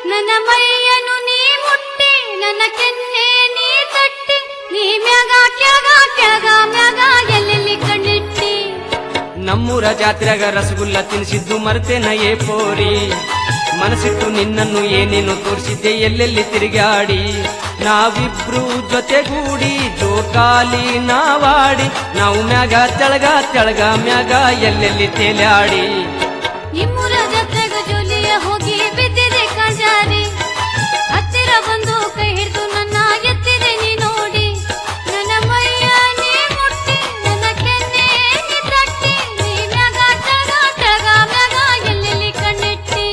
ನನ್ನ ಮೈಯನ್ನು ನೀ ಮುಟ್ಟಿ ನನ್ನ ಕೆನ್ನೆ ನೀ ತಟ್ಟಿ ನೀ ಮ್ಯಾಗ ಕೆಳಗ ಕೆಳಗ ಮ್ಯಾಗ ಎಲ್ಲೆಲ್ಲಿ ಕಣ್ಣಿಟ್ಟಿ ನಮ್ಮೂರ ಜಾತ್ರೆಗ ರಸಗುಲ್ಲ ತಿನ್ಸಿದ್ದು ಮರ್ತೇನ ಏ ಪೋರಿ ಮನಸ್ಸಿಟ್ಟು ನಿನ್ನನ್ನು ಏನೇನು ತೋರಿಸಿದ್ದೆ ಎಲ್ಲೆಲ್ಲಿ ತಿರುಗಾಡಿ ನಾವಿಬ್ರು ಜೊತೆಗೂಡಿ ಜೋಕಾಲಿ ನಾವಾಡಿ ನಾವು ಮ್ಯಾಗ ತೆಳಗ ತೆಳಗ ಮ್ಯಾಗ ಎಲ್ಲೆಲ್ಲಿ ತೇಲಾಡಿ ನಿಮ್ಮೂರ ಜಾತ್ರೆಗ ಜೋಲಿಯ ಹೋಗಿ ಬಿದ್ದಿದೆ ಕಾಜಾರಿ ಹತ್ತಿರ ಬಂದು ಕೈ ಹಿಡಿದು ನನ್ನ ಎತ್ತಿದೆ ನೀ ನೋಡಿ ನನ್ನ ಮೈಯ ನೀ ಮುಟ್ಟಿ ನನ್ನ ಕೆನ್ನೆ ನೀ ತಟ್ಟಿ ನೀ ಮ್ಯಾಗ ತೆಳಗ ತೆಳಗ ಮ್ಯಾಗ ಎಲ್ಲೆಲ್ಲಿ ಕಣ್ಣಿಟ್ಟಿ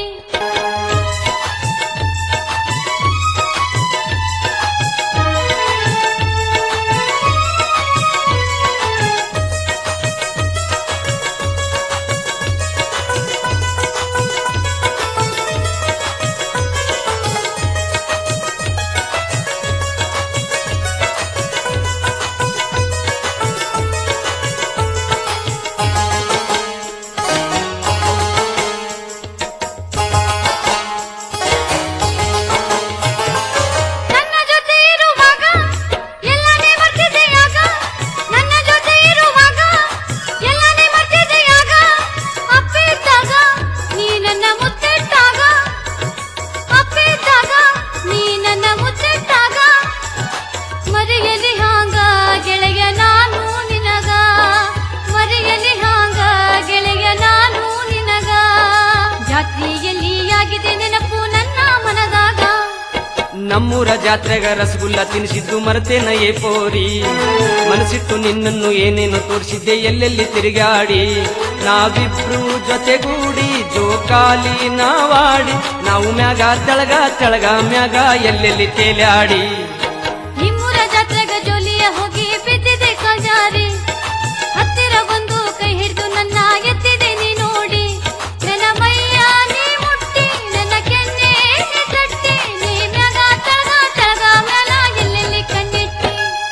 ನಮ್ಮೂರ ಜಾತ್ರೆಗ ರಸಗುಲ್ಲ ತಿನ್ಸಿದ್ದು ಮರ್ತೇನ ಏ ಪೋರಿ ಮನಸ್ಸಿಟ್ಟು ನಿನ್ನನ್ನು ಏನೇನು ತೋರಿಸಿದ್ದೆ ಎಲ್ಲೆಲ್ಲಿ ತಿರುಗಾಡಿ ನಾವಿಬ್ರು ಜೊತೆಗೂಡಿ ಜೋಕಾಲಿ ನಾವಾಡಿ ನಾವು ಮ್ಯಾಗ ತೆಳಗ ತೆಳಗ ಮ್ಯಾಗ ಎಲ್ಲೆಲ್ಲಿ ತೇಲಾಡಿ ನಿಮ್ಮೂರ ಜಾತ್ರೆಗ ಜೋಲಿಯ ಹೋಗಿ ಬಿದ್ದಿದೆ ಕಾಜಾರಿ ಹತ್ತಿರ ಬಂದು ಕೈ ಹಿಡಿದು ನನ್ನ ಎತ್ತಿದೆ ನೀ ನೋಡಿ ನನ್ನ ಮೈಯ ನೀ ಮುಟ್ಟಿ ನನ್ನ ಕೆನ್ನೆ ನೀ ತಟ್ಟಿ ನೀ ಮ್ಯಾಗ ತೆಳಗ ತೆಳಗ ಮ್ಯಾಗ ಎಲ್ಲೆಲ್ಲಿ ಕಣ್ಣಿಟ್ಟಿ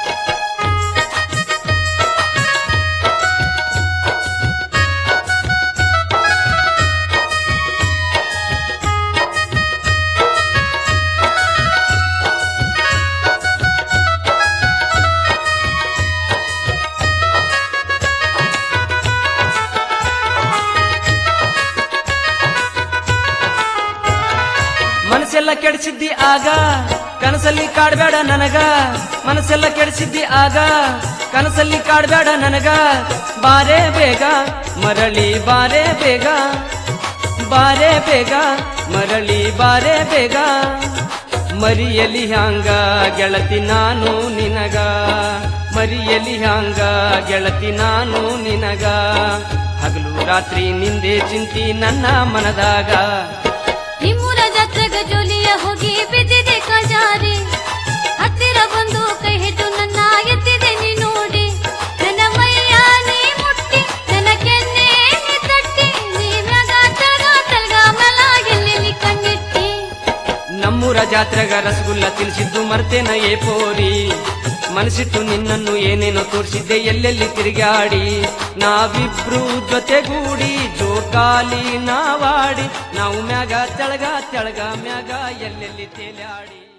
ಮನಸ್ಸೆಲ್ಲ ಕೆಡಿಸಿದ್ದಿ ಆಗ ಕನಸಲ್ಲಿ ಕಾಡ್ಬೇಡ ನನಗ ಮನಸ್ಸೆಲ್ಲ ಕೆಡಿಸಿದ್ದಿ ಆಗ ಕನಸಲ್ಲಿ ಕಾಡ್ಬೇಡ ನನಗ ಬಾರೇ ಬೇಗ ಮರಳಿ ಬಾರೇ ಬೇಗ ಬಾರೇ ಬೇಗ ಮರಳಿ ಬಾರೇ ಬೇಗ ಮರಿಯಲಿ ಹ್ಯಾಂಗ ಗೆಳತಿ ನಾನು ನಿನಗ ಮರಿಯಲಿ ಹ್ಯಾಂಗ ಗೆಳತಿ ನಾನು ನಿನಗ ಹಗಲು ರಾತ್ರಿ ನಿಂದೆ ಚಿಂತಿ ನನ್ನ ಮನದಾಗ ನಿಮ್ಮೂರ ಜಾತ್ರೆಗ ಜೋಲಿಯ ಹೋಗಿ ಬಿದ್ದಿದೆ ಕಾಜಾರಿ ಹತ್ತಿರ ಬಂದು ಕೈ ಹಿಡಿದು ನನ್ನ ಎತ್ತಿದೆ ನೀ ನೋಡಿ ನನ್ನ ಮೈಯ ನೀ ಮುಟ್ಟಿ ನನ್ನ ಕೆನ್ನೆ ನೀ ತಟ್ಟಿ ನೀ ಮ್ಯಾಗ ತೆಳಗ ತೆಳಗ ಮ್ಯಾಲ ಎಲ್ಲೆಲ್ಲಿ ಕಣ್ಣಿಟ್ಟಿ ನಮ್ಮೂರ ಜಾತ್ರೆಗ ರಸಗುಲ್ಲ ತಿನ್ಸಿದ್ದು ಮರ್ತೇನ ಏ ಪೋರಿ ಮನಸ್ಸಿಟ್ಟು ನಿನ್ನನ್ನು ಏನೇನೋ ತೋರಿಸಿದ್ದೆ ಎಲ್ಲೆಲ್ಲಿ ತಿರುಗಾಡಿ ನಾವಿಬ್ರು ಜೊತೆಗೂಡಿ ಜೋಕಾಲಿ ನಾವಾಡಿ ನಾವು ಮ್ಯಾಗ ತೆಳಗ ತೆಳಗ ಮ್ಯಾಗ ಎಲ್ಲೆಲ್ಲಿ ತೇಲಾಡಿ